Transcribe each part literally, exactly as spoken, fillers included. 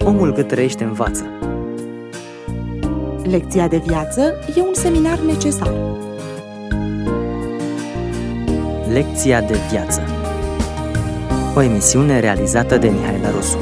Omul cât trăiește învață. Lecția de viață e un seminar necesar. Lecția de viață. O emisiune realizată de Mihaela Rusu.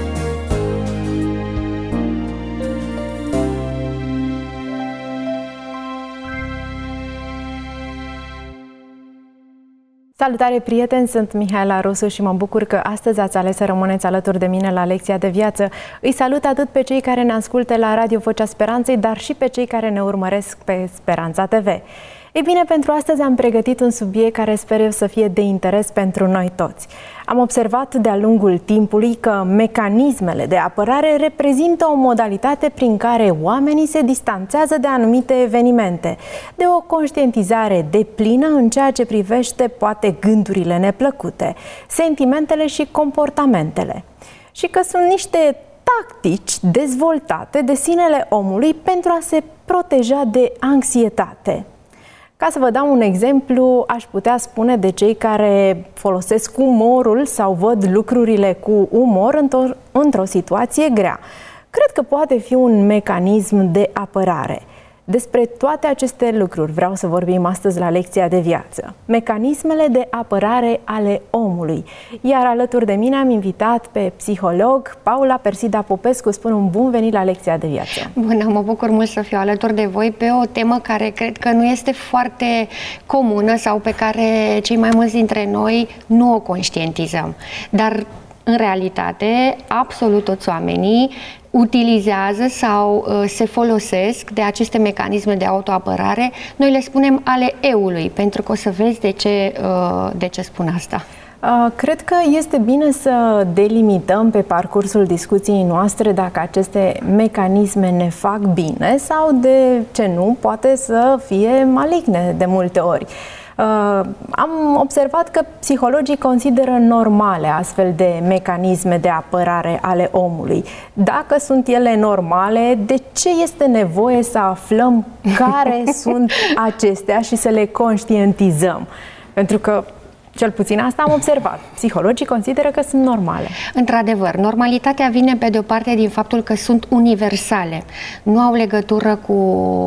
Salutare, prieteni! Sunt Mihaela Rusu și mă bucur că astăzi ați ales să rămâneți alături de mine la Lecția de Viață. Îi salut atât pe cei care ne ascultă la Radio Vocea Speranței, dar și pe cei care ne urmăresc pe Speranța T V. Ei bine, pentru astăzi am pregătit un subiect care sper eu să fie de interes pentru noi toți. Am observat de-a lungul timpului că mecanismele de apărare reprezintă o modalitate prin care oamenii se distanțează de anumite evenimente, de o conștientizare deplină în ceea ce privește poate gândurile neplăcute, sentimentele și comportamentele. Și că sunt niște tactici dezvoltate de sinele omului pentru a se proteja de anxietate. Ca să vă dau un exemplu, aș putea spune de cei care folosesc umorul sau văd lucrurile cu umor într-o, într-o situație grea. Cred că poate fi un mecanism de apărare. Despre toate aceste lucruri vreau să vorbim astăzi la Lecția de Viață. Mecanismele de apărare ale omului. Iar alături de mine am invitat pe psiholog Paula Persida Popescu. Spun un bun venit la Lecția de Viață. Bună, mă bucur mult să fiu alături de voi pe o temă care cred că nu este foarte comună sau pe care cei mai mulți dintre noi nu o conștientizăm. Dar în realitate, absolut toți oamenii utilizează sau uh, se folosesc de aceste mecanisme de autoapărare. Noi le spunem ale eului, pentru că o să vezi de ce, uh, de ce spun asta. Uh, cred că este bine să delimităm pe parcursul discuției noastre dacă aceste mecanisme ne fac bine sau, de ce nu, poate să fie maligne de multe ori. Uh, am observat că psihologii consideră normale astfel de mecanisme de apărare ale omului. Dacă sunt ele normale, de ce este nevoie să aflăm care sunt acestea și să le conștientizăm? Pentru că cel puțin asta am observat. Psihologii consideră că sunt normale. Într-adevăr, normalitatea vine pe de o parte din faptul că sunt universale. Nu au legătură cu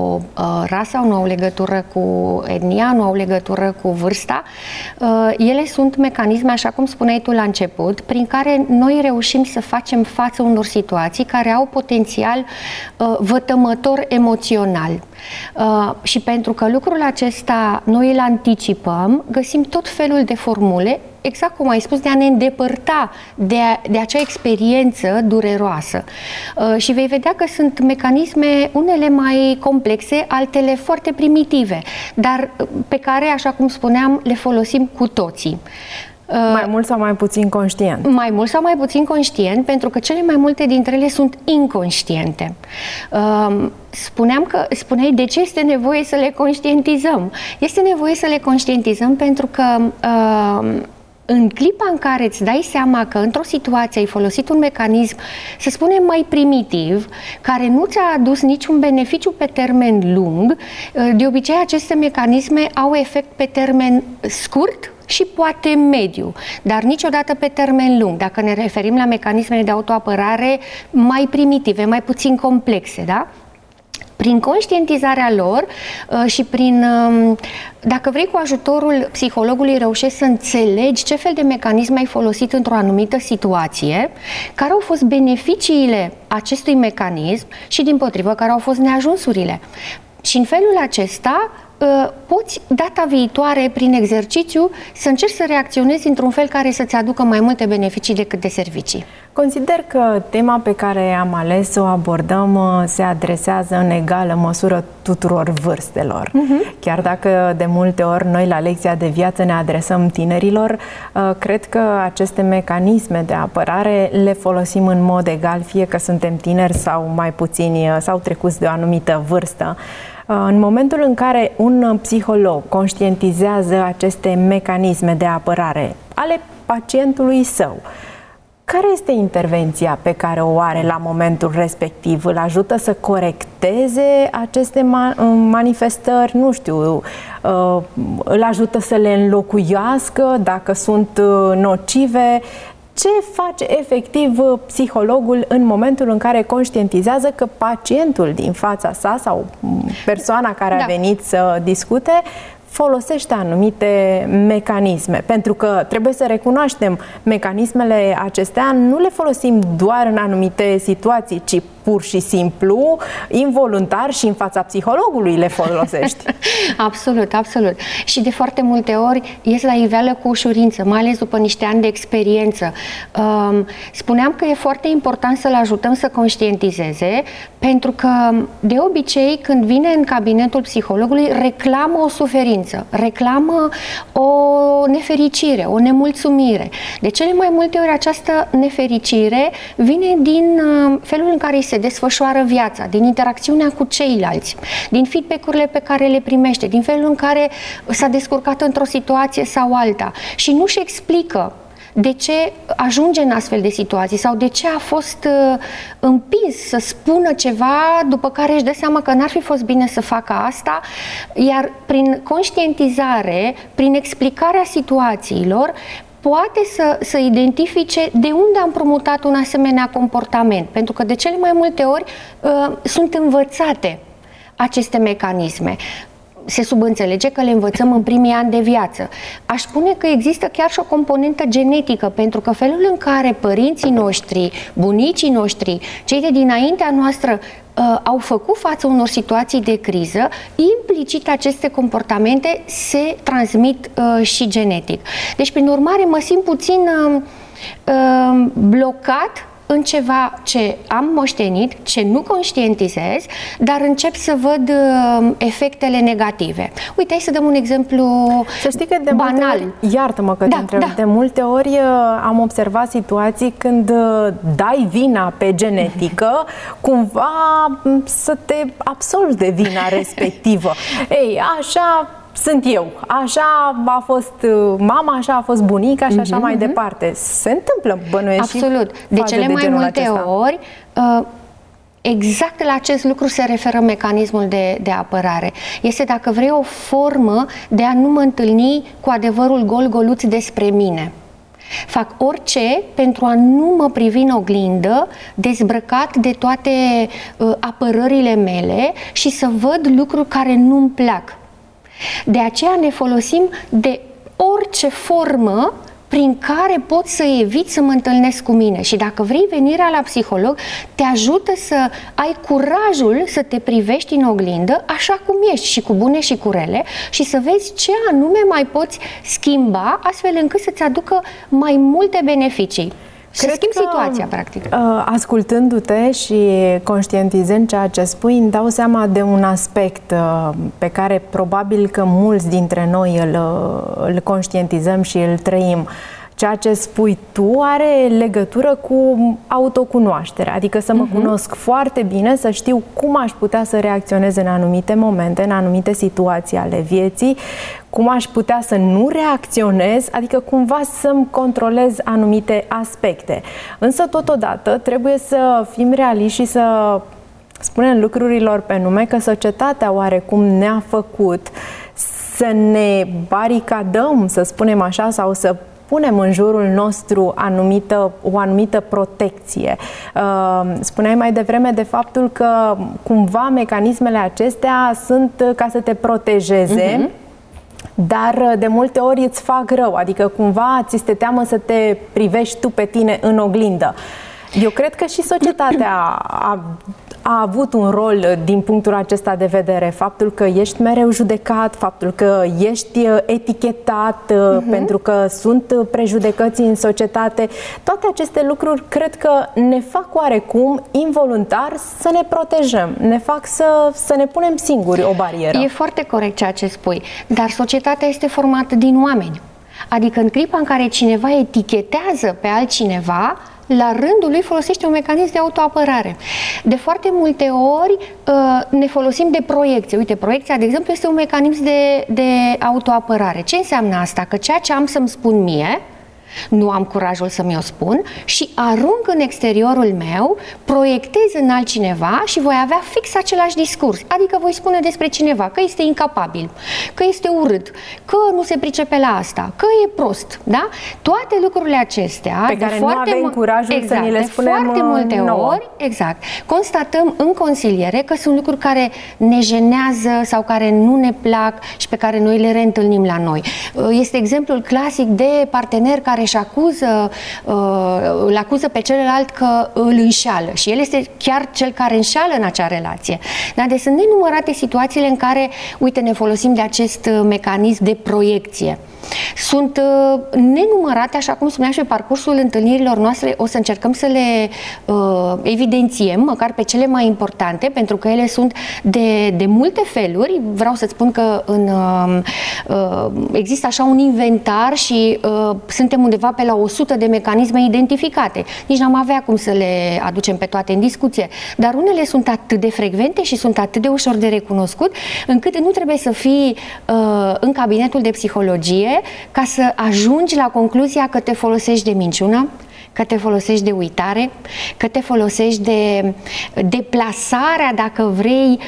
uh, rasa, nu au legătură cu etnia, nu au legătură cu vârsta. Uh, ele sunt mecanisme, așa cum spuneai tu la început, prin care noi reușim să facem față unor situații care au potențial uh, vătămător emoțional. Uh, și pentru că lucrul acesta noi îl anticipăm, găsim tot felul de formule, exact cum ai spus, de a ne îndepărta de, a, de acea experiență dureroasă. Uh, și vei vedea că sunt mecanisme, unele mai complexe, altele foarte primitive, dar pe care, așa cum spuneam, le folosim cu toții. Mai mult sau mai puțin conștient? Mai mult sau mai puțin conștient, pentru că cele mai multe dintre ele sunt inconștiente. Spuneam că, spuneai de ce este nevoie să le conștientizăm. Este nevoie să le conștientizăm pentru că în clipa în care îți dai seama că într-o situație ai folosit un mecanism, să spunem, mai primitiv, care nu ți-a adus niciun beneficiu pe termen lung, de obicei aceste mecanisme au efect pe termen scurt și poate mediu, dar niciodată pe termen lung, dacă ne referim la mecanismele de autoapărare mai primitive, mai puțin complexe, da? Prin conștientizarea lor și prin, dacă vrei, cu ajutorul psihologului reușești să înțelegi ce fel de mecanisme ai folosit într-o anumită situație, care au fost beneficiile acestui mecanism și, dimpotrivă, care au fost neajunsurile. Și în felul acesta poți, data viitoare, prin exercițiu, să încerci să reacționezi într-un fel care să-ți aducă mai multe beneficii decât de servicii. Consider că tema pe care am ales să o abordăm se adresează în egală măsură tuturor vârstelor. Uh-huh. Chiar dacă de multe ori noi la Lecția de Viață ne adresăm tinerilor, cred că aceste mecanisme de apărare le folosim în mod egal, fie că suntem tineri sau mai puțini sau trecuți de o anumită vârstă. În momentul în care un psiholog conștientizează aceste mecanisme de apărare ale pacientului său, care este intervenția pe care o are la momentul respectiv? Îl ajută să corecteze aceste manifestări? Nu știu, îl ajută să le înlocuiască dacă sunt nocive? ce face efectiv psihologul în momentul în care conștientizează că pacientul din fața sa sau persoana care a da. venit să discute folosește anumite mecanisme, pentru că trebuie să recunoaștem, mecanismele acestea nu le folosim doar în anumite situații, ci pur și simplu, involuntar și în fața psihologului le folosești. Absolut, absolut. Și de foarte multe ori ies la iveală cu ușurință, mai ales după niște ani de experiență. Spuneam că e foarte important să-l ajutăm să conștientizeze, pentru că de obicei când vine în cabinetul psihologului reclamă o suferință, reclamă o nefericire, o nemulțumire. De cele mai multe ori această nefericire vine din felul în care îi se desfășoară viața, din interacțiunea cu ceilalți, din feedback-urile pe care le primește, din felul în care s-a descurcat într-o situație sau alta și nu-și explică de ce ajunge în astfel de situații sau de ce a fost uh, împins să spună ceva după care își dă seama că n-ar fi fost bine să facă asta, iar prin conștientizare, prin explicarea situațiilor, poate să, să identifice de unde am promutat un asemenea comportament, pentru că de cele mai multe ori uh, sunt învățate aceste mecanisme. Se subînțelege că le învățăm în primii ani de viață. Aș spune că există chiar și o componentă genetică, pentru că felul în care părinții noștri, bunicii noștri, cei de dinaintea noastră uh, au făcut față unor situații de criză, implicit aceste comportamente se transmit uh, și genetic. Deci, prin urmare, mă simt puțin uh, uh, blocat în ceva ce am moștenit, ce nu conștientizez, dar încep să văd uh, efectele negative. Uite, hai să dăm un exemplu să știi că de banal. Ori, iartă-mă că da, te întreb, da. de multe ori uh, am observat situații când uh, dai vina pe genetică, cumva să te absolvi de vina respectivă. Ei, așa sunt eu, așa a fost mama, așa a fost bunica și așa uh-huh, mai uh-huh. departe. Se întâmplă, bănuiești. Absolut. De cele de mai multe acesta. ori, exact la acest lucru se referă mecanismul de, de apărare. Este, dacă vrei, o formă de a nu mă întâlni cu adevărul gol-goluț despre mine. Fac orice pentru a nu mă privi în oglindă, dezbrăcat de toate uh, apărările mele și să văd lucruri care nu-mi plac. De aceea ne folosim de orice formă prin care pot să evit să mă întâlnesc cu mine. Și dacă vrei, venirea la psiholog te ajută să ai curajul să te privești în oglindă așa cum ești, și cu bune și cu rele, și să vezi ce anume mai poți schimba astfel încât să-ți aducă mai multe beneficii. Cred să schimb că, situația, practic. Ascultându-te și conștientizând ceea ce spui, îmi dau seama de un aspect pe care probabil că mulți dintre noi îl, îl conștientizăm și îl trăim. Ceea ce spui tu are legătură cu autocunoașterea, adică să mă uh-huh. cunosc foarte bine, să știu cum aș putea să reacționez în anumite momente, în anumite situații ale vieții, cum aș putea să nu reacționez, adică cumva să-mi controlez anumite aspecte. Însă, totodată, trebuie să fim realiști și să spunem lucrurilor pe nume, că societatea oarecum ne-a făcut să ne baricadăm, să spunem așa, sau să punem în jurul nostru anumită, o anumită protecție. Spuneai mai devreme de faptul că cumva mecanismele acestea sunt ca să te protejeze, uh-huh. dar de multe ori îți fac rău, adică cumva ți este teamă să te privești tu pe tine în oglindă. Eu cred că și societatea a, a avut un rol din punctul acesta de vedere. Faptul că ești mereu judecat, faptul că ești etichetat, uh-huh. pentru că sunt prejudecăți în societate. Toate aceste lucruri cred că ne fac oarecum involuntar să ne protejăm. Ne fac să, să ne punem singuri o barieră. E foarte corect ceea ce spui, dar societatea este formată din oameni. Adică în clipa în care cineva etichetează pe altcineva, la rândul lui folosește un mecanism de autoapărare. De foarte multe ori ne folosim de proiecție. Uite, proiecția, de exemplu, este un mecanism de, de autoapărare. Ce înseamnă asta? Că ceea ce am să-mi spun mie, nu am curajul să mi-o spun și arunc în exteriorul meu, proiectez în altcineva și voi avea fix același discurs. Adică voi spune despre cineva că este incapabil, că este urât, că nu se pricepe la asta, că e prost, da? Toate lucrurile acestea pe care nu avem curajul exact, să ni le spunem foarte multe nouă. ori, exact, constatăm în consiliere că sunt lucruri care ne jenează sau care nu ne plac și pe care noi le reîntâlnim la noi. Este exemplul clasic de partener care își acuză, îl acuză pe celălalt că îl înșeală și el este chiar cel care înșeală în acea relație. Da? Deci sunt nenumărate situațiile în care, uite, ne folosim de acest mecanism de proiecție. Sunt uh, nenumărate, așa cum spuneam și pe parcursul întâlnirilor noastre, o să încercăm să le uh, evidențiem, măcar pe cele mai importante, pentru că ele sunt de, de multe feluri. Vreau să spun că în, uh, uh, există așa un inventar și uh, suntem undeva pe la o sută de mecanisme identificate. Nici n-am avea cum să le aducem pe toate în discuție, dar unele sunt atât de frecvente și sunt atât de ușor de recunoscut, încât nu trebuie să fii uh, în cabinetul de psihologie ca să ajungi la concluzia că te folosești de minciună, că te folosești de uitare, că te folosești de deplasarea, dacă vrei,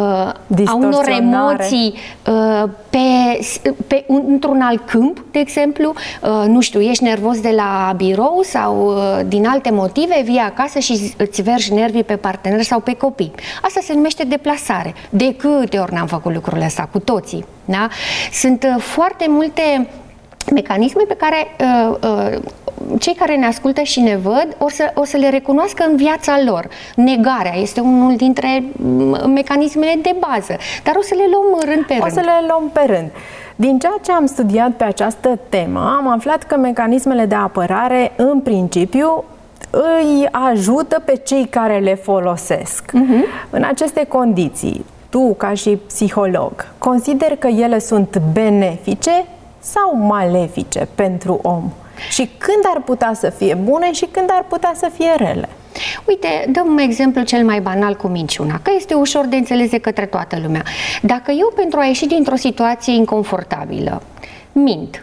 a unor emoții pe, pe, într-un alt câmp, de exemplu. Nu știu, ești nervos de la birou sau din alte motive, vii acasă și îți vergi nervii pe partener sau pe copii. Asta se numește deplasare. De câte ori n-am făcut lucrurile astea? Cu toții. Da? Sunt foarte multe mecanisme pe care uh, uh, cei care ne ascultă și ne văd o să, o să le recunoască în viața lor. Negarea este unul dintre mecanismele de bază, dar o să le luăm rând pe rând. O să le luăm pe rând. Din ceea ce am studiat pe această temă, am aflat că mecanismele de apărare, în principiu, îi ajută pe cei care le folosesc. Uh-huh. În aceste condiții, tu, ca și psiholog, consideri că ele sunt benefice sau malefice pentru om? Și când ar putea să fie bune și când ar putea să fie rele? Uite, dăm exemplu cel mai banal cu minciuna, că este ușor de înțeles de către toată lumea. Dacă eu, pentru a ieși dintr-o situație inconfortabilă, mint,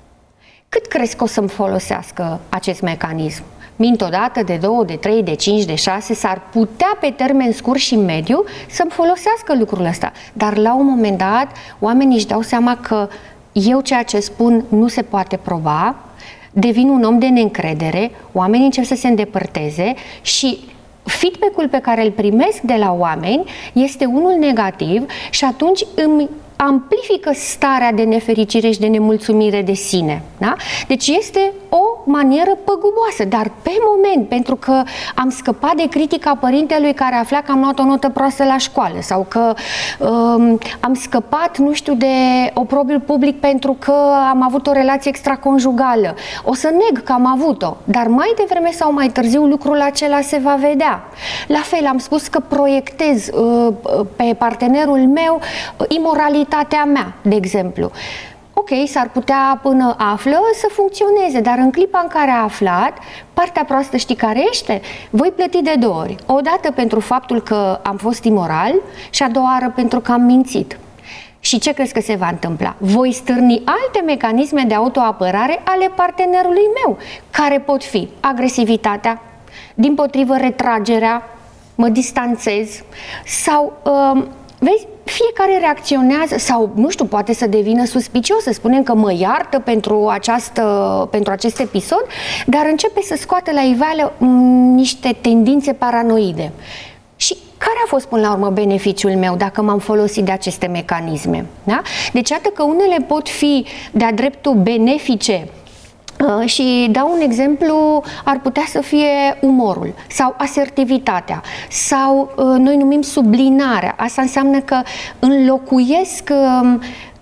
cât crezi că o să-mi folosească acest mecanism? Mint o dată, de două, de trei, de cinci, de șase, s-ar putea pe termen scurt și mediu să-mi folosească lucrul ăsta. Dar la un moment dat, oamenii își dau seama că eu ceea ce spun nu se poate proba, devin un om de neîncredere, oamenii încep să se îndepărteze și feedback-ul pe care îl primesc de la oameni este unul negativ și atunci îmi amplifică starea de nefericire și de nemulțumire de sine. Da? Deci este o manieră păguboasă, dar pe moment, pentru că am scăpat de critica părintelui care afla că am luat o notă proastă la școală sau că um, am scăpat, nu știu, de oprobiul public pentru că am avut o relație extraconjugală. O să neg că am avut-o, dar mai devreme sau mai târziu lucrul acela se va vedea. La fel, am spus că proiectez uh, pe partenerul meu imoralitatea mea, de exemplu. Ok, s-ar putea până află să funcționeze, dar în clipa în care a aflat, partea proastă știi care este? Voi plăti de două ori. O dată pentru faptul că am fost imoral și a doua oară pentru că am mințit. Și ce crezi că se va întâmpla? Voi stârni alte mecanisme de autoapărare ale partenerului meu, care pot fi agresivitatea, dimpotrivă retragerea, mă distanțez sau... Uh, vezi, fiecare reacționează sau, nu știu, poate să devină suspicios, să spunem că mă iartă pentru, această, pentru acest episod, dar începe să scoată la iveală m- niște tendințe paranoide. Și care a fost până la urmă beneficiul meu dacă m-am folosit de aceste mecanisme? Da? Deci, iată că unele pot fi de-a dreptul benefice. Uh, și dau un exemplu, ar putea să fie umorul sau asertivitatea sau uh, noi numim sublinarea. Asta înseamnă că înlocuiesc uh,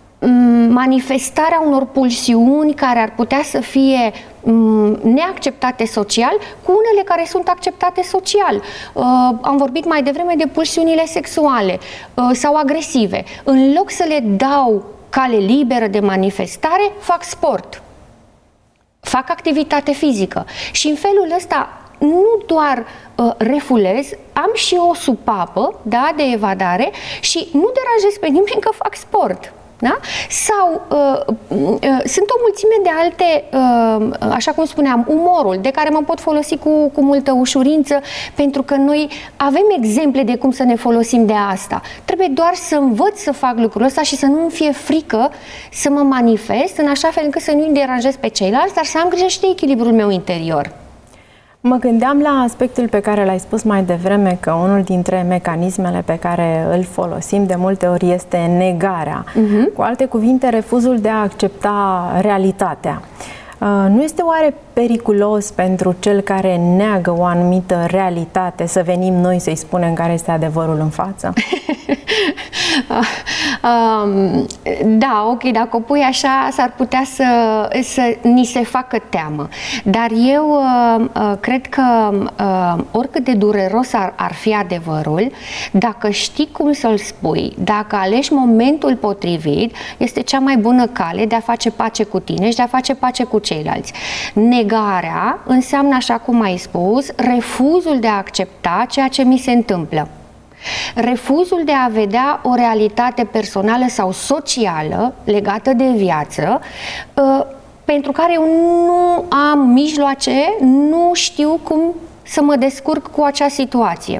manifestarea unor pulsiuni care ar putea să fie um, neacceptate social cu unele care sunt acceptate social. Uh, am vorbit mai devreme de pulsiunile sexuale uh, sau agresive. În loc să le dau cale liberă de manifestare, fac sport. Fac activitate fizică și în felul ăsta nu doar uh, refulez, am și o supapă, da, de evadare și nu deranjez pe nimeni că fac sport. Da? Sau uh, uh, sunt o mulțime de alte, uh, așa cum spuneam, umorul, de care mă pot folosi cu, cu multă ușurință, pentru că noi avem exemple de cum să ne folosim de asta. Trebuie doar să învăț să fac lucrul ăsta și să nu-mi fie frică să mă manifest în așa fel încât să nu-i deranjez pe ceilalți, dar să am grijă și de echilibrul meu interior. Mă gândeam la aspectul pe care l-ai spus mai devreme, că unul dintre mecanismele pe care îl folosim de multe ori este negarea. Uh-huh. Cu alte cuvinte, refuzul de a accepta realitatea. Nu este oare periculos pentru cel care neagă o anumită realitate să venim noi să-i spunem care este adevărul în față? um, da, ok, dacă o pui așa, s-ar putea să, să ni se facă teamă. Dar eu uh, uh, cred că uh, oricât de dureros ar, ar fi adevărul, dacă știi cum să-l spui, dacă alegi momentul potrivit, este cea mai bună cale de a face pace cu tine și de a face pace cu ceilalți. Negarea înseamnă, așa cum ai spus, refuzul de a accepta ceea ce mi se întâmplă. Refuzul de a vedea o realitate personală sau socială legată de viață, pentru care eu nu am mijloace, nu știu cum să mă descurc cu acea situație.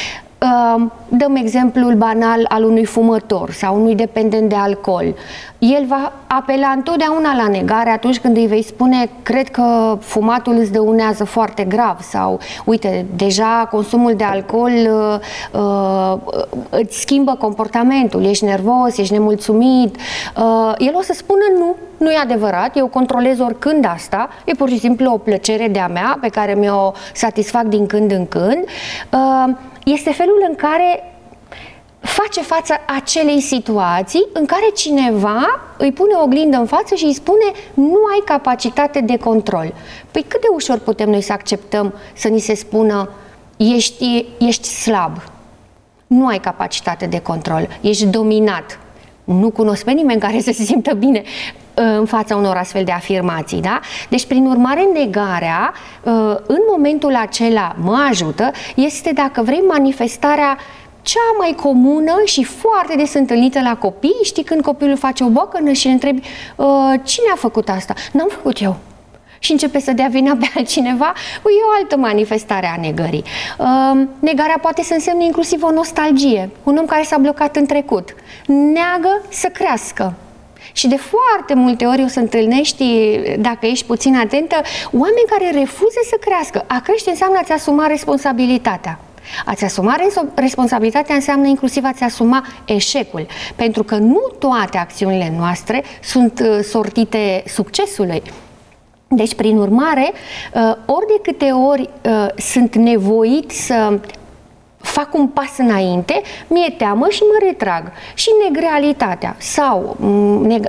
Dăm exemplul banal al unui fumător sau unui dependent de alcool. El va apela întotdeauna la negare atunci când îi vei spune: cred că fumatul îți dăunează foarte grav, sau uite, deja consumul de alcool uh, uh, îți schimbă comportamentul, ești nervos, ești nemulțumit. Uh, el o să spună: nu, nu e adevărat, eu controlez oricând asta, e pur și simplu o plăcere de-a mea pe care mi-o satisfac din când în când. Uh, este felul în care face față acelei situații în care cineva îi pune o oglindă în față și îi spune: nu ai capacitate de control. Păi cât de ușor putem noi să acceptăm să ni se spună: ești, ești slab, nu ai capacitate de control, ești dominat. Nu cunosc pe nimeni care să se simtă bine în fața unor astfel de afirmații, da? Deci, prin urmare, negarea, în momentul acela mă ajută, este, dacă vrei, manifestarea cea mai comună și foarte des întâlnită la copii. Știi, când copilul face o bocănă și îl întrebi: cine a făcut asta? N-am făcut eu. Și începe să dea vina pe altcineva, e o altă manifestare a negării. Negarea poate să însemne inclusiv o nostalgie. Un om care s-a blocat în trecut neagă să crească. Și de foarte multe ori o să întâlnești, dacă ești puțin atentă, oameni care refuză să crească. A crește înseamnă a-ți asuma responsabilitatea. A-ți asuma responsabilitatea înseamnă inclusiv a-ți asuma eșecul, pentru că nu toate acțiunile noastre sunt sortite succesului. Deci, prin urmare, ori de câte ori sunt nevoit să fac un pas înainte, mi-e teamă și mă retrag. Și neg realitatea sau neg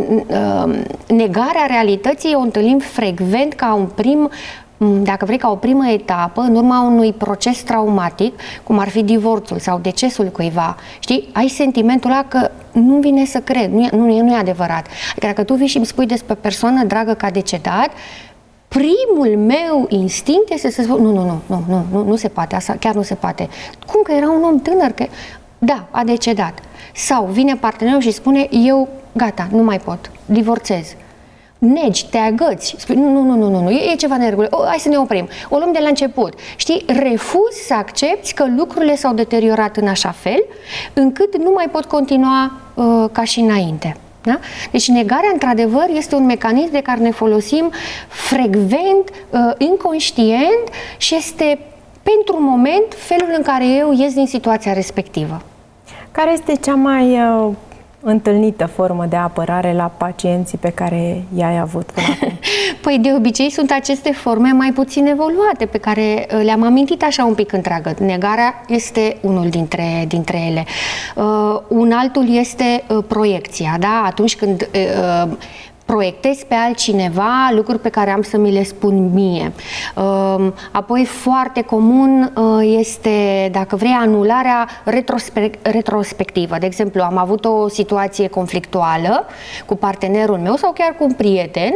negarea realității o întâlnim frecvent ca un prim, dacă vrei, ca o primă etapă în urma unui proces traumatic, cum ar fi divorțul sau decesul cuiva. Știi? Ai sentimentul ăla că nu vine să cred, nu e, nu e, nu e adevărat. Adică dacă tu vii și îmi spui despre persoană dragă că a decedat, primul meu instinct este să spun: nu, nu, nu, nu, nu, nu, nu se poate, asta chiar nu se poate. Cum că era un om tânăr, că da, a decedat. Sau vine partenerul și spune: eu, gata, nu mai pot, divorțez. Negi, te agăți, spui: nu, nu, nu, nu, nu, nu, e ceva neregulă, o, hai să ne oprim, o luăm de la început. Știi, refuzi să accepti că lucrurile s-au deteriorat în așa fel încât nu mai pot continua uh, ca și înainte. Da? Deci negarea, într-adevăr, este un mecanism de care ne folosim frecvent, uh, inconștient, și este, pentru un moment, felul în care eu ies din situația respectivă. Care este cea mai uh, întâlnită formă de apărare la pacienții pe care i-ai avut până acum? Păi, de obicei, sunt aceste forme mai puțin evoluate, pe care le-am amintit așa un pic întreagă. Negarea este unul dintre, dintre ele. Uh, un altul este uh, proiecția, da? Atunci când uh, proiectez pe altcineva lucruri pe care am să mi le spun mie. Apoi, foarte comun este, dacă vrei, anularea retrospectivă. De exemplu, am avut o situație conflictuală cu partenerul meu sau chiar cu un prieten.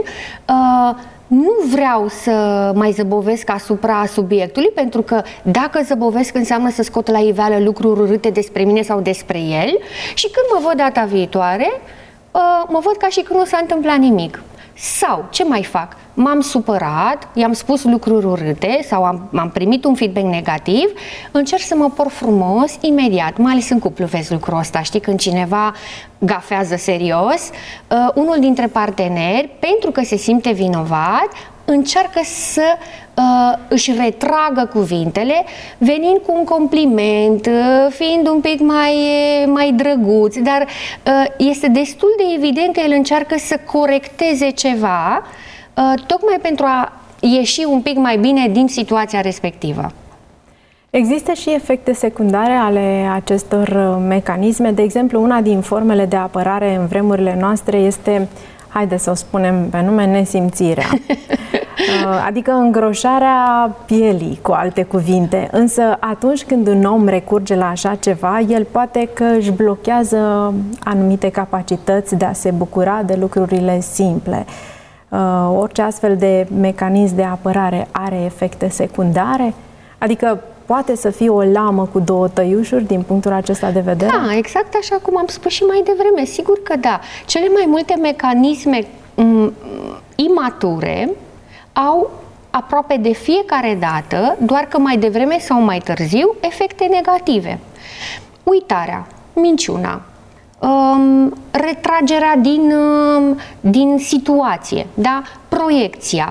Nu vreau să mai zăbovesc asupra subiectului, pentru că dacă zăbovesc înseamnă să scot la iveală lucruri urâte despre mine sau despre el, și când mă văd data viitoare, mă văd ca și când nu s-a întâmplat nimic. Sau, ce mai fac? M-am supărat, i-am spus lucruri urâte sau am, am primit un feedback negativ, încerc să mă por frumos imediat, mai ales în cuplu vezi lucrul ăsta, știi, când cineva gafează serios, uh, unul dintre parteneri, pentru că se simte vinovat, încearcă să uh, își retragă cuvintele, venind cu un compliment, uh, fiind un pic mai, mai drăguț, dar uh, este destul de evident că el încearcă să corecteze ceva, uh, tocmai pentru a ieși un pic mai bine din situația respectivă. Există și efecte secundare ale acestor mecanisme. De exemplu, una din formele de apărare în vremurile noastre este, haide să o spunem pe nume, nesimțirea. Adică îngroșarea pielii, cu alte cuvinte. Însă atunci când un om recurge la așa ceva, el poate că își blochează anumite capacități de a se bucura de lucrurile simple. Orice astfel de mecanism de apărare are efecte secundare? Adică poate să fie o lamă cu două tăiușuri din punctul acesta de vedere? Da, exact așa cum am spus și mai devreme. Sigur că da. Cele mai multe mecanisme m- imature au aproape de fiecare dată, doar că mai devreme sau mai târziu, efecte negative. Uitarea, minciuna, um, retragerea din, um, din situație, da? Proiecția.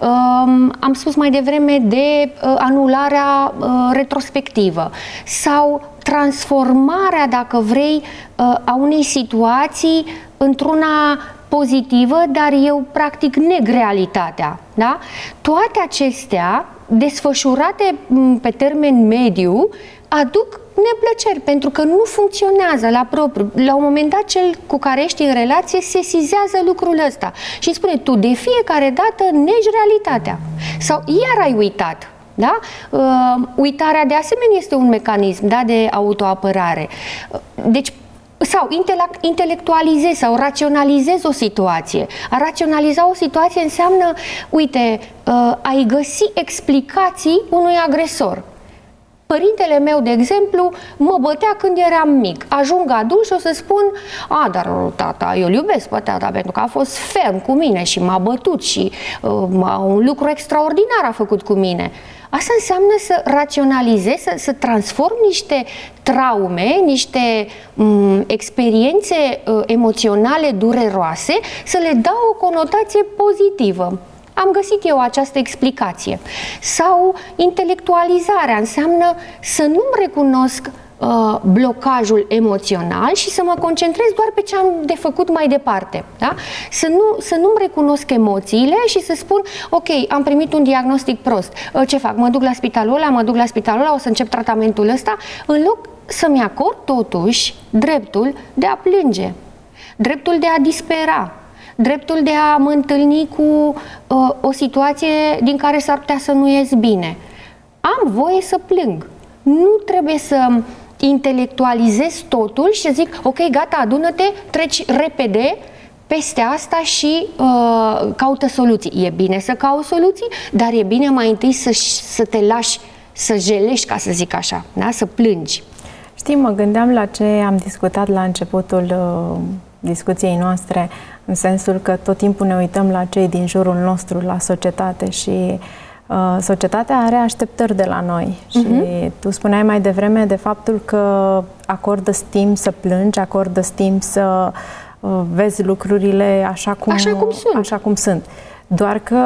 Um, am spus mai devreme de uh, anularea uh, retrospectivă sau transformarea, dacă vrei, uh, a unei situații într-una pozitivă, dar eu practic neg realitatea. Da? Toate acestea, desfășurate pe termen mediu, aduc neplăceri, pentru că nu funcționează la propriu. La un moment dat, cel cu care ești în relație sesizează lucrul ăsta și spune, tu de fiecare dată negi realitatea. Sau iar ai uitat. Da? Uh, uitarea de asemenea este un mecanism, da, de autoapărare. Deci, sau intelectualizezi sau raționalizezi o situație. A raționaliza o situație înseamnă, uite, uh, ai găsi explicații unui agresor. Părintele meu, de exemplu, mă bătea când eram mic. Ajung adult și o să spun, a, dar tata, eu îl iubesc pe tata pentru că a fost ferm cu mine și m-a bătut și uh, un lucru extraordinar a făcut cu mine. Asta înseamnă să raționalizezi, să, să transformi niște traume, niște um, experiențe uh, emoționale dureroase, să le dau o conotație pozitivă. Am găsit eu această explicație. Sau intelectualizarea înseamnă să nu-mi recunosc uh, blocajul emoțional și să mă concentrez doar pe ce am de făcut mai departe. Da? Să, nu, să nu-mi recunosc emoțiile și să spun, ok, am primit un diagnostic prost. Uh, ce fac? Mă duc la spitalul ăla, mă duc la spitalul ăla, o să încep tratamentul ăsta, în loc să-mi acord totuși dreptul de a plânge, dreptul de a dispera, dreptul de a mă întâlni cu uh, o situație din care s-ar putea să nu ies bine. Am voie să plâng. Nu trebuie să intelectualizez totul și să zic, ok, gata, adună-te, treci repede peste asta și uh, caută soluții. E bine să cauți soluții, dar e bine mai întâi să, să te lași, să jelești, ca să zic așa, da? Să plângi. Știi, mă gândeam la ce am discutat la începutul uh, discuției noastre, în sensul că tot timpul ne uităm la cei din jurul nostru, la societate și uh, societatea are așteptări de la noi. Uh-huh. Și tu spuneai mai devreme de faptul că acordă timp să plângi, acordă timp să uh, vezi lucrurile așa cum, așa cum sunt. Așa cum sunt. Doar că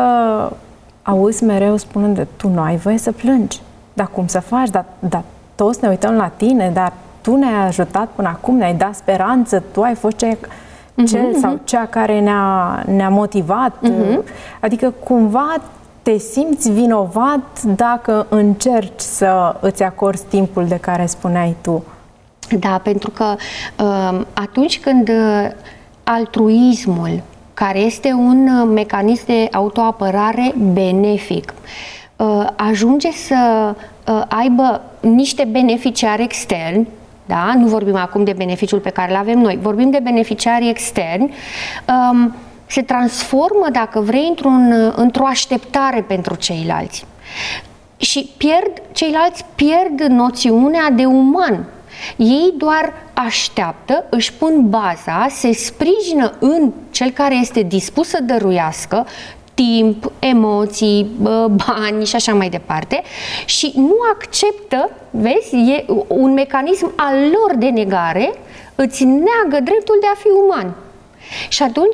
auzi mereu spunând de tu nu ai voie să plângi. Dar cum să faci? Dar, dar toți ne uităm la tine, dar tu ne-ai ajutat până acum, ne-ai dat speranță, tu ai fost ce... cel uh-huh, sau cea care ne-a, ne-a motivat. Uh-huh. Adică cumva te simți vinovat dacă încerci să îți acorzi timpul de care spuneai tu. Da, pentru că uh, atunci când uh, altruismul, care este un mecanism de autoapărare benefic, uh, ajunge să uh, aibă niște beneficiari externi, da? Nu vorbim acum de beneficiul pe care îl avem noi, vorbim de beneficiari externi, um, se transformă, dacă vrei, într-un, într-o așteptare pentru ceilalți. Și pierd, ceilalți pierd noțiunea de uman. Ei doar așteaptă, își pun baza, se sprijină în cel care este dispus să dăruiască timp, emoții, bani și așa mai departe și nu acceptă, vezi, e un mecanism al lor de negare, îți neagă dreptul de a fi uman. Și atunci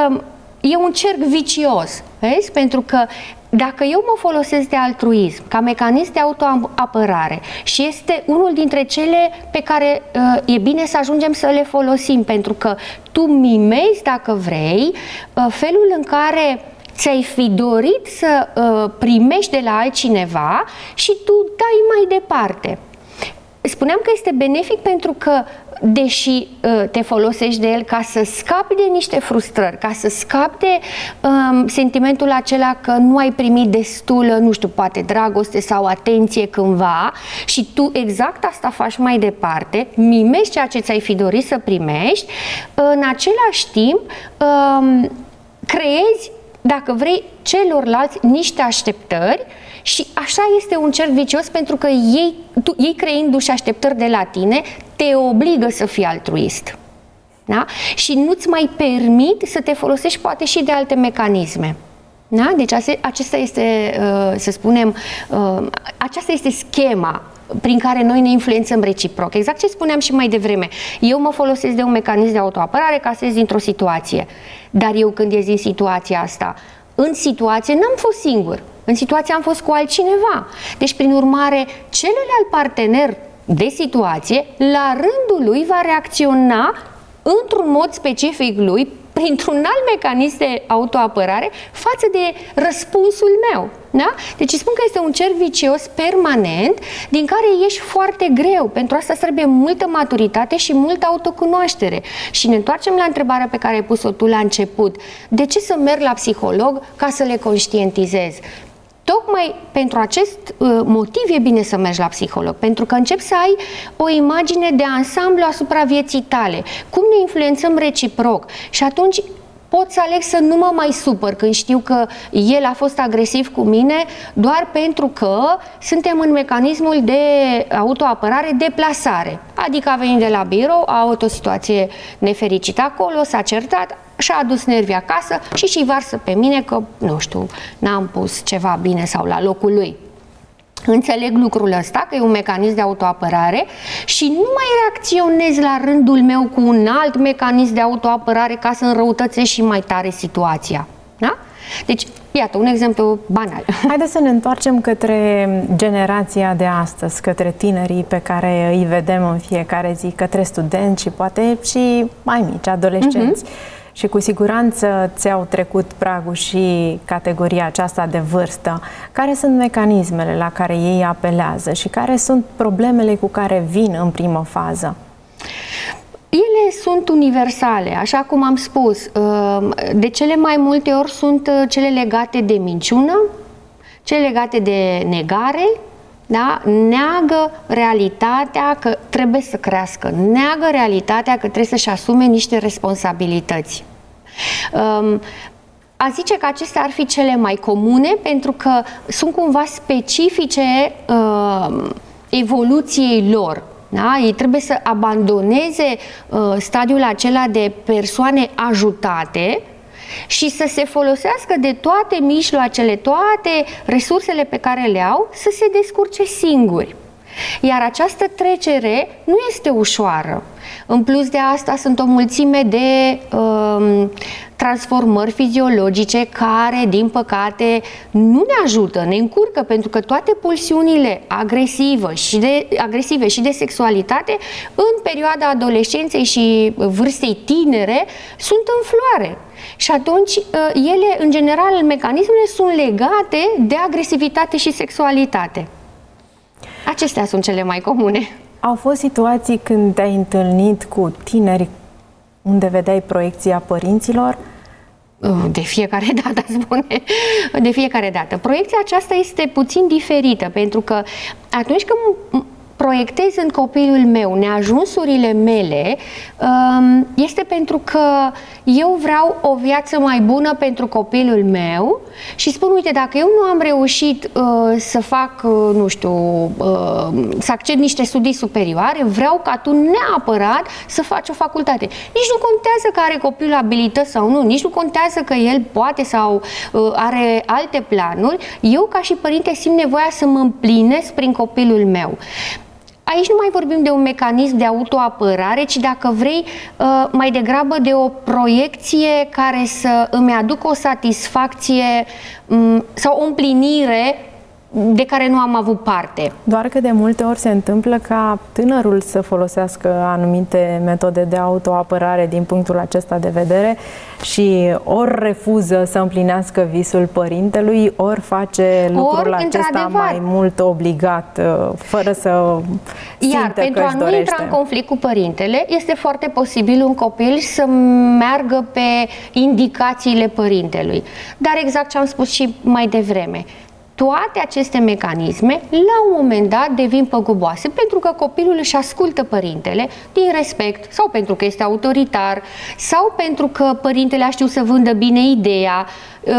e un cerc vicios, vezi, pentru că dacă eu mă folosesc de altruism ca mecanism de autoapărare și este unul dintre cele pe care uh, e bine să ajungem să le folosim, pentru că tu mimezi, dacă vrei, uh, felul în care ți-ai fi dorit să uh, primești de la altcineva și tu dai mai departe. Spuneam că este benefic pentru că, deși uh, te folosești de el ca să scapi de niște frustrări, ca să scapi de um, sentimentul acela că nu ai primit destulă, nu știu, poate dragoste sau atenție cândva și tu exact asta faci mai departe, mimezi ceea ce ți-ai fi dorit să primești, în același timp um, creezi, dacă vrei, celorlalți niște așteptări și așa este un cerc vicios pentru că ei, tu, ei creându-și așteptări de la tine, te obligă să fii altruist. Da? Și nu-ți mai permit să te folosești poate și de alte mecanisme. Da? Deci acesta este, să spunem, aceasta este schema prin care noi ne influențăm reciproc. Exact ce spuneam și mai devreme. Eu mă folosesc de un mecanism de autoapărare ca să ies dintr-o situație. Dar eu când ies din situația asta, în situație n-am fost singur. În situație am fost cu altcineva. Deci, prin urmare, celălalt partener de situație, la rândul lui, va reacționa într-un mod specific lui, printr-un alt mecanism de autoapărare față de răspunsul meu. Da? Deci spun că este un cerc vicios permanent din care ieși foarte greu. Pentru asta trebuie multă maturitate și multă autocunoaștere. Și ne întoarcem la întrebarea pe care ai pus-o tu la început. De ce să merg la psiholog? Ca să le conștientizez. Tocmai pentru acest uh, motiv e bine să mergi la psiholog, pentru că începi să ai o imagine de ansamblu asupra vieții tale, cum ne influențăm reciproc și atunci pot să aleg să nu mă mai supăr când știu că el a fost agresiv cu mine doar pentru că suntem în mecanismul de autoapărare deplasare. Adică a venit de la birou, a avut o situație nefericită acolo, s-a certat, și-a adus nervii acasă și și varsă pe mine că, nu știu, n-am pus ceva bine sau la locul lui. Înțeleg lucrul ăsta, că e un mecanism de autoapărare și nu mai reacționez la rândul meu cu un alt mecanism de autoapărare ca să înrăutățesc și mai tare situația. Da? Deci, iată, un exemplu banal. Haideți să ne întoarcem către generația de astăzi, către tinerii pe care îi vedem în fiecare zi, către studenți și poate și mai mici, adolescenți. Uh-huh. Și cu siguranță ți-au trecut pragul și categoria aceasta de vârstă. Care sunt mecanismele la care ei apelează și care sunt problemele cu care vin în primă fază? Ele sunt universale, așa cum am spus. De cele mai multe ori sunt cele legate de minciună, cele legate de negare, da? Neagă realitatea că trebuie să crească, neagă realitatea că trebuie să-și asume niște responsabilități. Um, a zice că acestea ar fi cele mai comune pentru că sunt cumva specifice uh, evoluției lor. Da? Ei trebuie să abandoneze uh, stadiul acela de persoane ajutate și să se folosească de toate mijloacele, toate resursele pe care le au, să se descurce singuri. Iar această trecere nu este ușoară. În plus de asta sunt o mulțime de um, transformări fiziologice care, din păcate, nu ne ajută, ne încurcă, pentru că toate pulsiunile agresive și de, agresive și de sexualitate în perioada adolescenței și vârstei tinere sunt în floare. Și atunci ele, în general, mecanismele sunt legate de agresivitate și sexualitate. Acestea sunt cele mai comune. Au fost situații când te-ai întâlnit cu tineri unde vedeai proiecția părinților? De fiecare dată, spune. De fiecare dată. Proiecția aceasta este puțin diferită, pentru că atunci când proiectez în copilul meu neajunsurile mele, este pentru că eu vreau o viață mai bună pentru copilul meu și spun, uite, dacă eu nu am reușit să fac, nu știu, să accept niște studii superioare, vreau ca tu neapărat să faci o facultate. Nici nu contează că are copilul abilități sau nu, nici nu contează că el poate sau are alte planuri. Eu, ca și părinte, simt nevoia să mă împlinesc prin copilul meu. Aici nu mai vorbim de un mecanism de autoapărare, ci, dacă vrei, mai degrabă de o proiecție care să îmi aducă o satisfacție sau o împlinire de care nu am avut parte. Doar că de multe ori se întâmplă ca tânărul să folosească anumite metode de autoapărare din punctul acesta de vedere și ori refuză să împlinească visul părintelui, ori face lucrul ori, acesta mai mult obligat, fără să simtă Iar pentru că a își nu dorește. intra în conflict cu părintele, este foarte posibil un copil să meargă pe indicațiile părintelui. Dar exact ce am spus și mai devreme, toate aceste mecanisme, la un moment dat, devin păguboase, pentru că copilul își ascultă părintele din respect, sau pentru că este autoritar, sau pentru că părintele a știut să vândă bine ideea,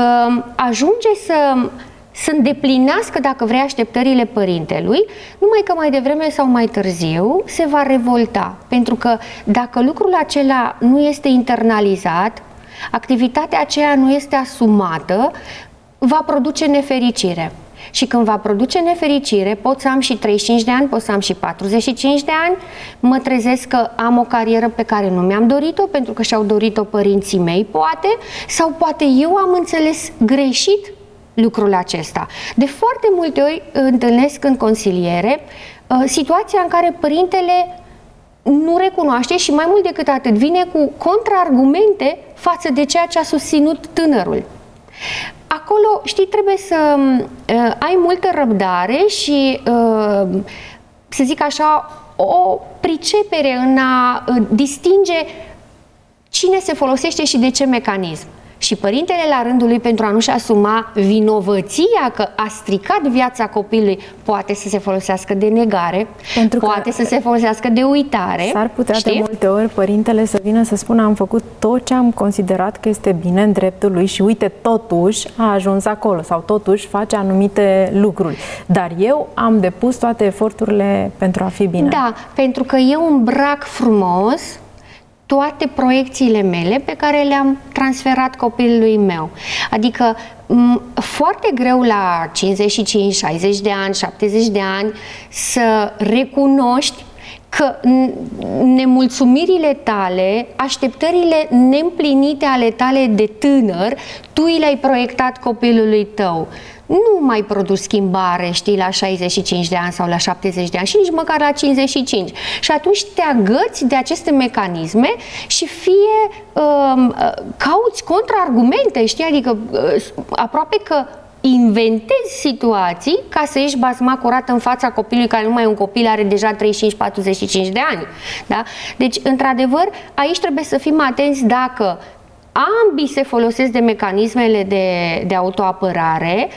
ajunge să, să îndeplinească, dacă vrei, așteptările părintelui, numai că mai devreme sau mai târziu se va revolta, pentru că dacă lucrul acela nu este internalizat, activitatea aceea nu este asumată, va produce nefericire. Și când va produce nefericire, pot să am și treizeci și cinci de ani, pot să am și patruzeci și cinci de ani, mă trezesc că am o carieră pe care nu mi-am dorit-o, pentru că și-au dorit-o părinții mei, poate, sau poate eu am înțeles greșit lucrul acesta. De foarte multe ori întâlnesc în consiliere situația în care părintele nu recunoaște și, mai mult decât atât, vine cu contraargumente față de ceea ce a susținut tânărul. Acolo, știi, trebuie să uh, ai multă răbdare și, uh, să zic așa, o pricepere în a uh, distinge cine se folosește și de ce mecanism. Și părintele, la rândul lui, pentru a nu-și asuma vinovăția că a stricat viața copilului, poate să se folosească de negare, pentru poate să se folosească de uitare. S-ar putea, știi? de multe ori, părintele să vină să spună: am făcut tot ce am considerat că este bine în dreptul lui și uite, totuși a ajuns acolo sau totuși face anumite lucruri. Dar eu am depus toate eforturile pentru a fi bine. Da, pentru că eu îmbrac frumos toate proiecțiile mele pe care le-am transferat copilului meu. Adică foarte greu la cincizeci și cinci, șaizeci de ani, șaptezeci de ani să recunoști că nemulțumirile tale, așteptările neîmplinite ale tale de tânăr, tu le-ai proiectat copilului tău. Nu mai produci schimbare, știi, la șaizeci și cinci de ani sau la șaptezeci de ani și nici măcar la cincizeci și cinci. Și atunci te agăți de aceste mecanisme și fie um, cauți contraargumente, știi, adică uh, aproape că inventezi situații ca să ieși basma curată în fața copilului, care nu mai e un copil, are deja treizeci și cinci patruzeci și cinci de ani. Da? Deci, într-adevăr, aici trebuie să fim atenți dacă ambii se folosesc de mecanismele de, de autoapărare,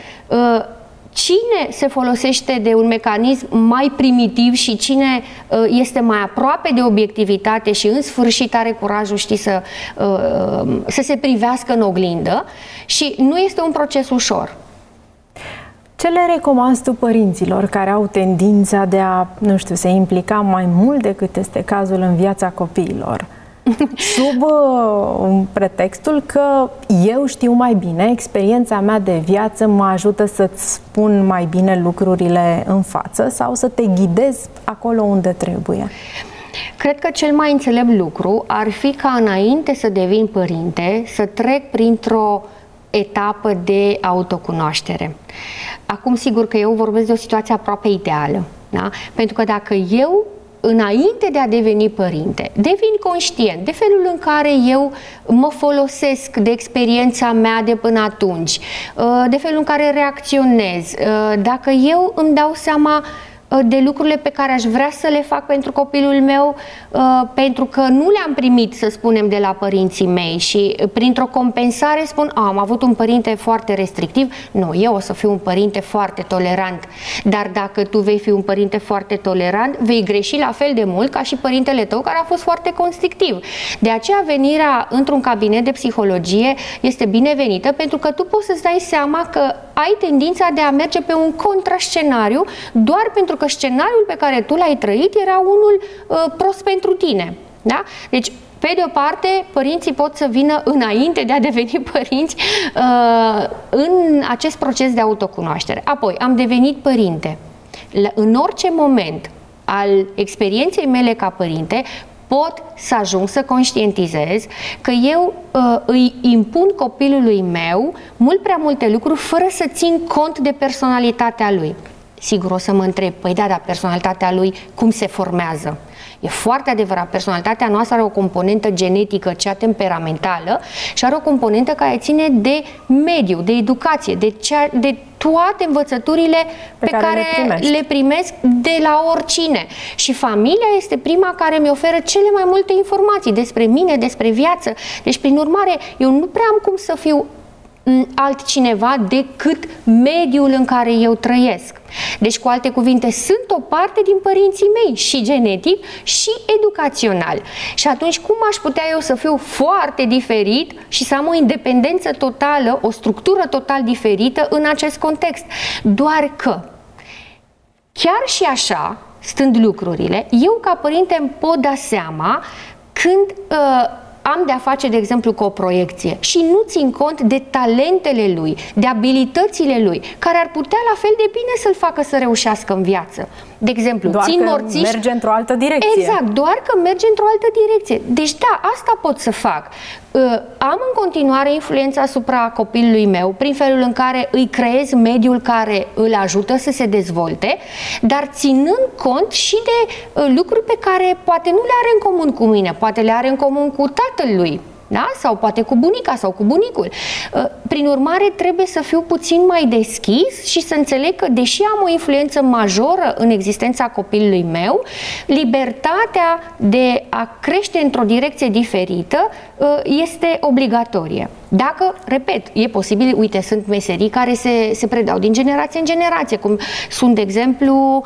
cine se folosește de un mecanism mai primitiv și cine este mai aproape de obiectivitate și în sfârșit are curajul, știi, să, să se privească în oglindă, și nu este un proces ușor. Ce le recomanzi tu părinților care au tendința de a, nu știu, se implica mai mult decât este cazul în viața copiilor? Sub uh, pretextul că eu știu mai bine, experiența mea de viață mă ajută să-ți spun mai bine lucrurile în față sau să te ghidez acolo unde trebuie. Cred că cel mai înțelept lucru ar fi ca, înainte să devin părinte, să trec printr-o etapă de autocunoaștere. Acum, sigur că eu vorbesc de o situație aproape ideală, da? Pentru că dacă eu, înainte de a deveni părinte, devin conștient de felul în care eu mă folosesc de experiența mea de până atunci, de felul în care reacționez, dacă eu îmi dau seama de lucrurile pe care aș vrea să le fac pentru copilul meu, pentru că nu le-am primit, să spunem, de la părinții mei și printr-o compensare spun, am avut un părinte foarte restrictiv, nu, eu o să fiu un părinte foarte tolerant, dar dacă tu vei fi un părinte foarte tolerant, vei greși la fel de mult ca și părintele tău care a fost foarte constrictiv. De aceea venirea într-un cabinet de psihologie este binevenită, pentru că tu poți să-ți dai seama că ai tendința de a merge pe un contrascenariu doar pentru că scenariul pe care tu l-ai trăit era unul uh, prost pentru tine. Da? Deci, pe de o parte, părinții pot să vină înainte de a deveni părinți uh, în acest proces de autocunoaștere. Apoi, am devenit părinte. În orice moment al experienței mele ca părinte, pot să ajung să conștientizez că eu uh, îi impun copilului meu mult prea multe lucruri fără să țin cont de personalitatea lui. Sigur o să mă întreb, păi da, dar personalitatea lui cum se formează? E foarte adevărat, personalitatea noastră are o componentă genetică, cea temperamentală, și are o componentă care ține de mediu, de educație, de, cea, de toate învățăturile pe, pe care, care le, le primesc de la oricine. Și familia este prima care mi oferă cele mai multe informații despre mine, despre viață. Deci, prin urmare, eu nu prea am cum să fiu altcineva decât mediul în care eu trăiesc. Deci, cu alte cuvinte, sunt o parte din părinții mei, și genetic și educațional. Și atunci, cum aș putea eu să fiu foarte diferit și să am o independență totală, o structură total diferită în acest context? Doar că, chiar și așa, stând lucrurile, eu ca părinte îmi pot da seama când uh, am de-a face, de exemplu, cu o proiecție și nu țin cont de talentele lui, de abilitățile lui, care ar putea la fel de bine să-l facă să reușească în viață. De exemplu, doar țin că morțiși... merge într-o altă direcție. Exact, doar că merge într-o altă direcție. Deci da, asta pot să fac. Am în continuare influența asupra copilului meu prin felul în care îi creez mediul care îl ajută să se dezvolte, dar ținând cont și de lucruri pe care poate nu le are în comun cu mine, poate le are în comun cu tatăl lui. Da? Sau poate cu bunica sau cu bunicul. Prin urmare, trebuie să fiu puțin mai deschis și să înțeleg că, deși am o influență majoră în existența copilului meu, libertatea de a crește într-o direcție diferită este obligatorie. Dacă, repet, e posibil, uite, sunt meserii care se, se predau din generație în generație, cum sunt, de exemplu,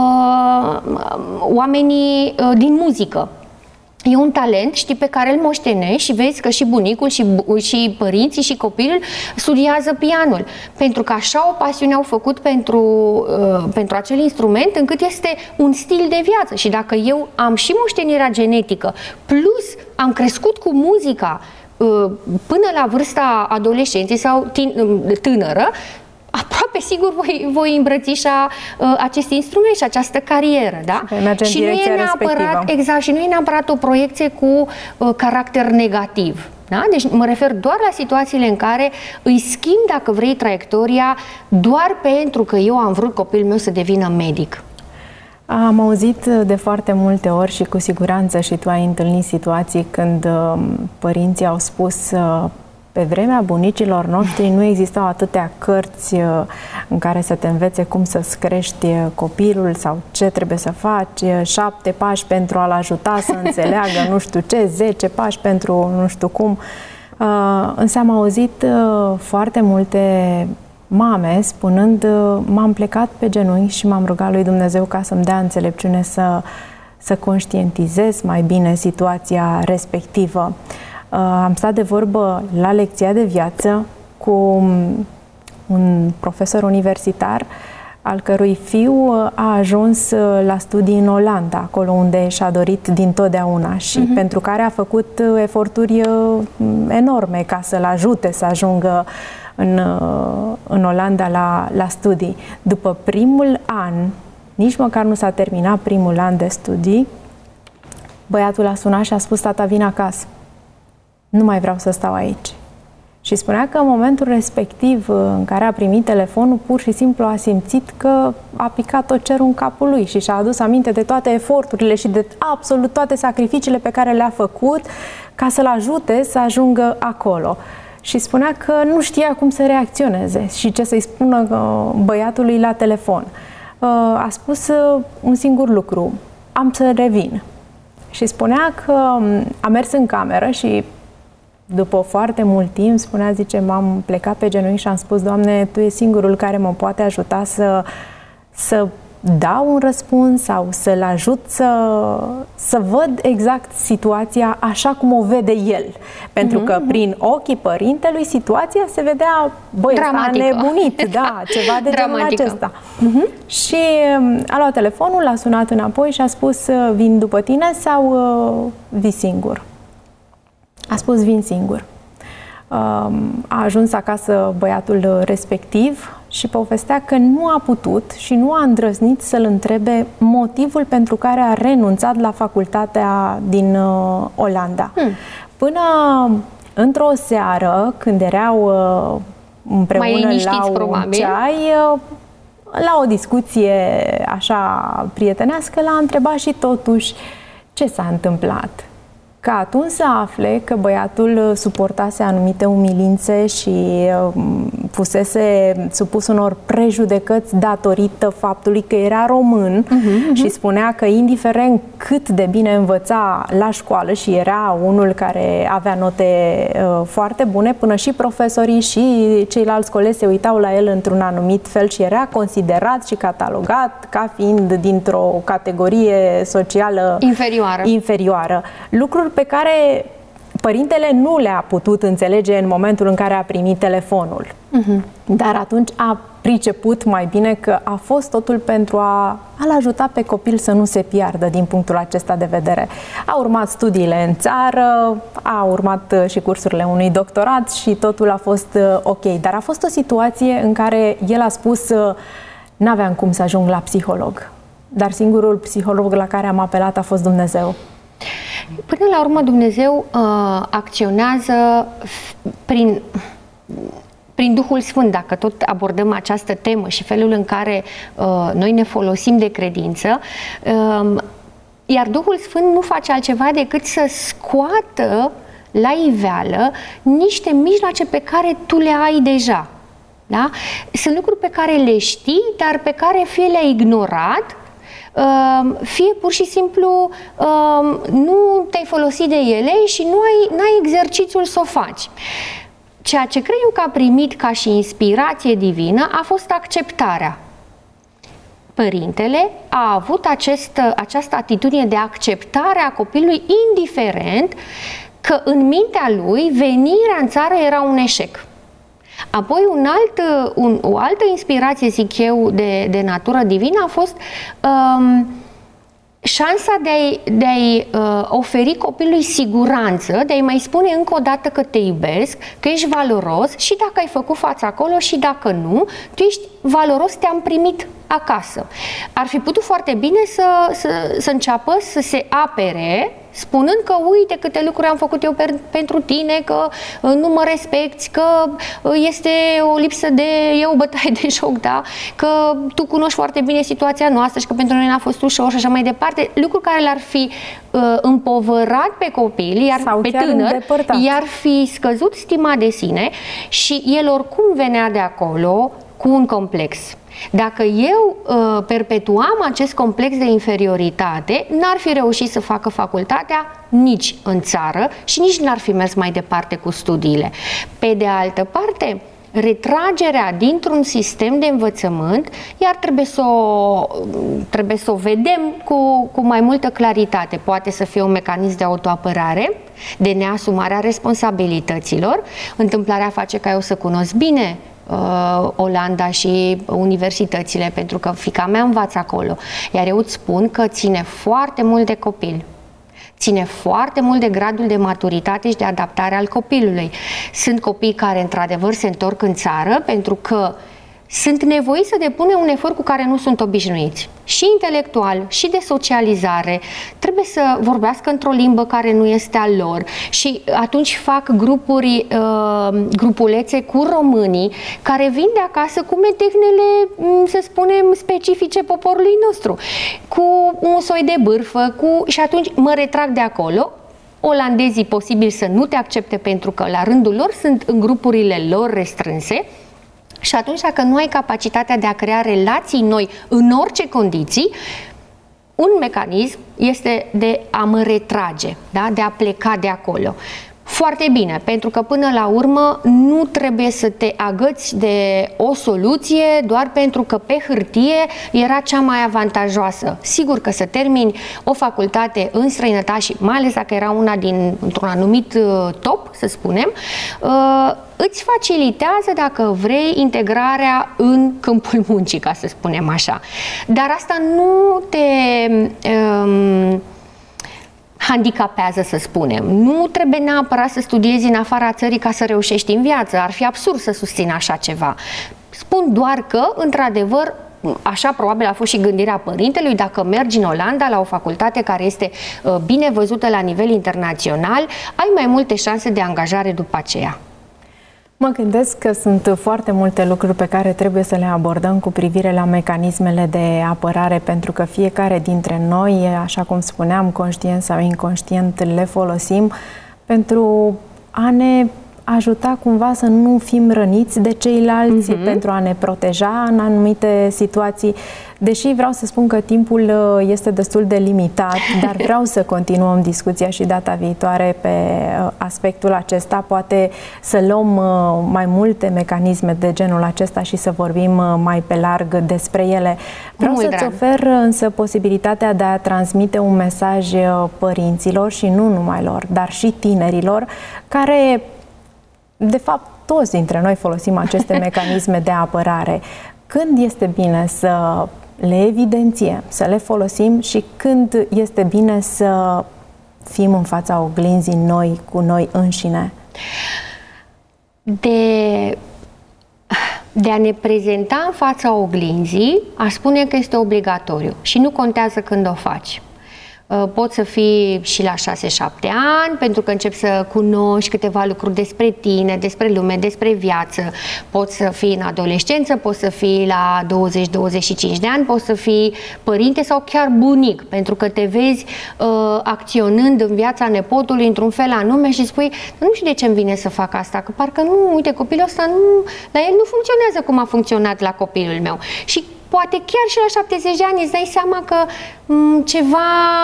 oamenii din muzică. E un talent, știi, pe care îl moștenești și vezi că și bunicul și, și părinții și copilul studiază pianul. Pentru că așa o pasiune au făcut pentru, uh, pentru acel instrument, încât este un stil de viață. Și dacă eu am și moștenirea genetică, plus am crescut cu muzica uh, până la vârsta adolescenței sau tânără, aproape sigur voi, voi îmbrățișa uh, acest instrument și această carieră, da? Și, și nu e neapărat, exact, și nu e neapărat o proiecție cu uh, caracter negativ. Da? Deci mă refer doar la situațiile în care îi schimb, dacă vrei, traiectoria doar pentru că eu am vrut copilul meu să devină medic. Am auzit de foarte multe ori și cu siguranță și tu ai întâlnit situații când uh, părinții au spus uh, pe vremea bunicilor noștri nu existau atâtea cărți în care să te învețe cum să-ți crești copilul sau ce trebuie să faci, șapte pași pentru a-l ajuta să înțeleagă nu știu ce, zece pași pentru nu știu cum. Însă am auzit foarte multe mame spunând, m-am plecat pe genunchi și m-am rugat lui Dumnezeu ca să-mi dea înțelepciune să, să conștientizez mai bine situația respectivă. Am stat de vorbă la lecția de viață cu un profesor universitar al cărui fiu a ajuns la studii în Olanda, acolo unde și-a dorit dintotdeauna și uh-huh. pentru care a făcut eforturi enorme ca să-l ajute să ajungă în, în Olanda la, la studii. După primul an, nici măcar nu s-a terminat primul an de studii, băiatul a sunat și a spus: tata, vin acasă. Nu mai vreau să stau aici. Și spunea că în momentul respectiv în care a primit telefonul, pur și simplu a simțit că a picat tot cerul în capul lui și și-a adus aminte de toate eforturile și de absolut toate sacrificiile pe care le-a făcut ca să-l ajute să ajungă acolo. Și spunea că nu știa cum să reacționeze și ce să-i spună băiatului la telefon. a spus un singur lucru: am să revin. Și spunea că a mers în cameră și după foarte mult timp spunea, zice, m-am plecat pe genunchi și am spus: Doamne, Tu ești singurul care mă poate ajuta să, să dau un răspuns sau să-l ajut să, să văd exact situația așa cum o vede el. Pentru că prin ochii părintelui situația se vedea, băi, ăsta nebunit, da, ceva de genul acesta. Uh-huh. Și a luat telefonul, l-a sunat înapoi și a spus: vin după tine sau uh, vii singur? A spus: vin singur. Uh, a ajuns acasă băiatul respectiv și povestea că nu a putut și nu a îndrăznit să-l întrebe motivul pentru care a renunțat la facultatea din uh, Olanda. Hmm. Până într-o seară, când erau uh, împreună la un probabil. ceai, uh, la o discuție așa prietenească, l-a întrebat și totuși ce s-a întâmplat. Ca atunci să afle că băiatul suportase anumite umilințe și fusese supus unor prejudecăți datorită faptului că era român, uh-huh, uh-huh. și spunea că indiferent cât de bine învăța la școală și era unul care avea note uh, foarte bune, până și profesorii și ceilalți colegi se uitau la el într-un anumit fel și era considerat și catalogat ca fiind dintr-o categorie socială inferioară. inferioară. Lucruri pe care părintele nu le-a putut înțelege în momentul în care a primit telefonul. Uh-huh. Dar atunci a priceput mai bine că a fost totul pentru a, a-l ajuta pe copil să nu se piardă din punctul acesta de vedere. A urmat studiile în țară, a urmat și cursurile unui doctorat și totul a fost ok. Dar a fost o situație în care el a spus: n-aveam cum să ajung la psiholog. Dar singurul psiholog la care am apelat a fost Dumnezeu. Până la urmă, Dumnezeu uh, acționează prin, prin Duhul Sfânt, dacă tot abordăm această temă și felul în care uh, noi ne folosim de credință, uh, iar Duhul Sfânt nu face altceva decât să scoată la iveală niște mijloace pe care tu le ai deja. Da? Sunt lucruri pe care le știi, dar pe care fie le-ai ignorat, fie pur și simplu nu te-ai folosit de ele și nu ai, n-ai exercițiul să o faci. Ceea ce cred eu că a primit ca și inspirație divină a fost acceptarea. Părintele a avut acest, această atitudine de acceptare a copilului, indiferent că în mintea lui venirea în țară era un eșec. Apoi un alt, un, o altă inspirație, zic eu, de, de natură divină a fost um, șansa de a-i, de a-i uh, oferi copilului siguranță, de a-i mai spune încă o dată că te iubesc, că ești valoros și dacă ai făcut față acolo și dacă nu, tu ești valoros, te-am primit acasă. Ar fi putut foarte bine să, să, să înceapă să se apere, spunând că uite câte lucruri am făcut eu per, pentru tine, că uh, nu mă respecti, că uh, este o lipsă de, e o bătaie de joc, da? Că tu cunoști foarte bine situația noastră și că pentru noi n-a fost ușor și așa mai departe, lucruri care l-ar fi uh, împovărat pe copil, iar sau pe tânăr, i-ar fi scăzut stima de sine și el oricum venea de acolo cu un complex. Dacă eu uh, perpetuam acest complex de inferioritate, n-ar fi reușit să facă facultatea nici în țară și nici n-ar fi mers mai departe cu studiile. Pe de altă parte, retragerea dintr-un sistem de învățământ, iar trebuie să o, trebuie să o vedem cu, cu mai multă claritate. Poate să fie un mecanism de autoapărare, de neasumare a responsabilităților. Întâmplarea face ca eu să cunosc bine uh, Olanda și universitățile, pentru că fiica mea învață acolo. Iar eu îți spun că ține foarte mult de copil. Ține foarte mult de gradul de maturitate și de adaptare al copilului. Sunt copii care, într-adevăr, se întorc în țară pentru că sunt nevoiți să depună un efort cu care nu sunt obișnuiți. Și intelectual, și de socializare. Trebuie să vorbească într-o limbă care nu este a lor. Și atunci fac grupuri, uh, grupulețe cu românii care vin de acasă cu metehnele, să spunem, specifice poporului nostru. Cu un soi de bârfă, cu... și atunci mă retrag de acolo. Olandezii posibil să nu te accepte pentru că la rândul lor sunt în grupurile lor restrânse. Și atunci, dacă nu ai capacitatea de a crea relații noi în orice condiții, un mecanism este de a mă retrage, da? De a pleca de acolo. Foarte bine, pentru că până la urmă nu trebuie să te agăți de o soluție doar pentru că pe hârtie era cea mai avantajoasă. Sigur că să termini o facultate în străinătate și mai ales dacă era una din, într-un anumit top, să spunem, îți facilitează, dacă vrei, integrarea în câmpul muncii, ca să spunem așa. Dar asta nu te um, handicapează, să spunem. Nu trebuie neapărat să studiezi în afara țării ca să reușești în viață. Ar fi absurd să susțin așa ceva. Spun doar că, într-adevăr, așa probabil a fost și gândirea părintelui, dacă mergi în Olanda la o facultate care este uh, bine văzută la nivel internațional, ai mai multe șanse de angajare după aceea. Mă gândesc că sunt foarte multe lucruri pe care trebuie să le abordăm cu privire la mecanismele de apărare, pentru că fiecare dintre noi, așa cum spuneam, conștient sau inconștient, le folosim pentru a ne ajuta cumva să nu fim răniți de ceilalți, uh-huh. pentru a ne proteja în anumite situații. Deși vreau să spun că timpul este destul de limitat, dar vreau să continuăm discuția și data viitoare pe aspectul acesta, poate să luăm mai multe mecanisme de genul acesta și să vorbim mai pe larg despre ele. Vreau Mult să-ți drag. ofer însă posibilitatea de a transmite un mesaj părinților și nu numai lor, dar și tinerilor, care, de fapt, toți dintre noi folosim aceste mecanisme de apărare. Când este bine să le evidențiem, să le folosim și când este bine să fim în fața oglinzii noi cu noi înșine? De, de a ne prezenta în fața oglinzii, aș spune că este obligatoriu și nu contează când o faci. Poți să fii și la șase șapte ani, pentru că începi să cunoști câteva lucruri despre tine, despre lume, despre viață. Poți să fii în adolescență, poți să fii la douăzeci douăzeci și cinci de ani, poți să fii părinte sau chiar bunic, pentru că te vezi uh, acționând în viața nepotului într-un fel anume și spui, nu știu de ce îmi vine să fac asta, că parcă nu, uite, copilul ăsta nu, la el nu funcționează cum a funcționat la copilul meu. Și poate chiar și la șaptezeci de ani îți dai seama că m, ceva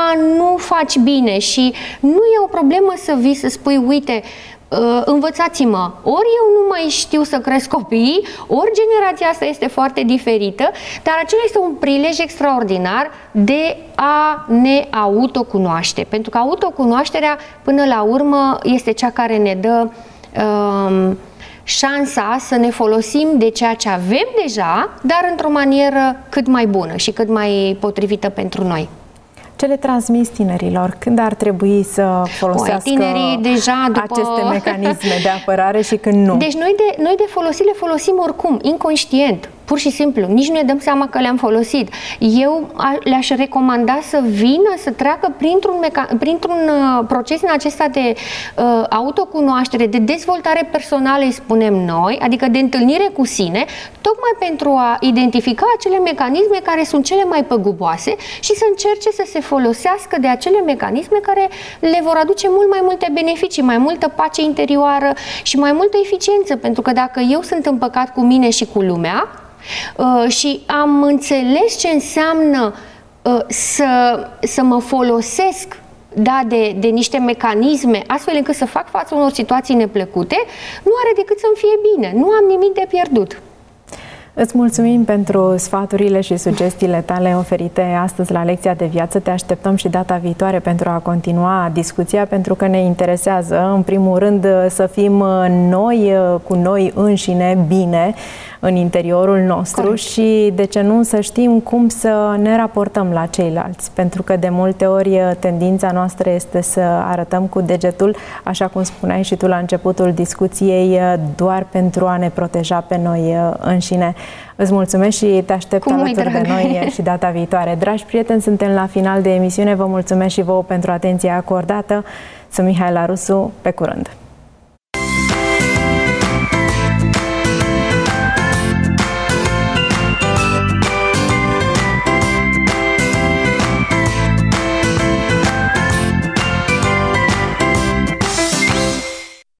nu faci bine și nu e o problemă să vii să spui, uite, uh, învățați-mă, ori eu nu mai știu să cresc copiii, ori generația asta este foarte diferită, dar acela este un prilej extraordinar de a ne autocunoaște, pentru că autocunoașterea până la urmă este cea care ne dă uh, șansa să ne folosim de ceea ce avem deja, dar într-o manieră cât mai bună și cât mai potrivită pentru noi. Ce le transmis tinerilor? Când ar trebui să folosească Oi, tinerii deja după... aceste mecanisme de apărare și când nu? Deci noi de, noi de folosit le folosim oricum, inconștient. Pur și simplu, nici nu ne dăm seama că le-am folosit. Eu le-aș recomanda să vină, să treacă printr-un, meca- printr-un uh, proces în acesta de uh, autocunoaștere, de dezvoltare personală, îi spunem noi, adică de întâlnire cu sine, tocmai pentru a identifica acele mecanisme care sunt cele mai păguboase și să încerce să se folosească de acele mecanisme care le vor aduce mult mai multe beneficii, mai multă pace interioară și mai multă eficiență, pentru că dacă eu sunt împăcat cu mine și cu lumea, Uh, și am înțeles ce înseamnă uh, să, să mă folosesc, da, de, de niște mecanisme astfel încât să fac față unor situații neplăcute, nu are decât să-mi fie bine. Nu am nimic de pierdut. Îți mulțumim pentru sfaturile și sugestiile tale oferite astăzi la Lecția de Viață. Te așteptăm și data viitoare pentru a continua discuția, pentru că ne interesează, în primul rând, să fim noi cu noi înșine bine în interiorul nostru. Corect. Și, de ce nu, să știm cum să ne raportăm la ceilalți, pentru că de multe ori tendința noastră este să arătăm cu degetul, așa cum spuneai și tu la începutul discuției, doar pentru a ne proteja pe noi înșine. Îți mulțumesc și te aștept alături de noi și data viitoare. Dragi prieteni, suntem la final de emisiune. Vă mulțumesc și vouă pentru atenția acordată. Sunt Mihaela Rusu. Pe curând!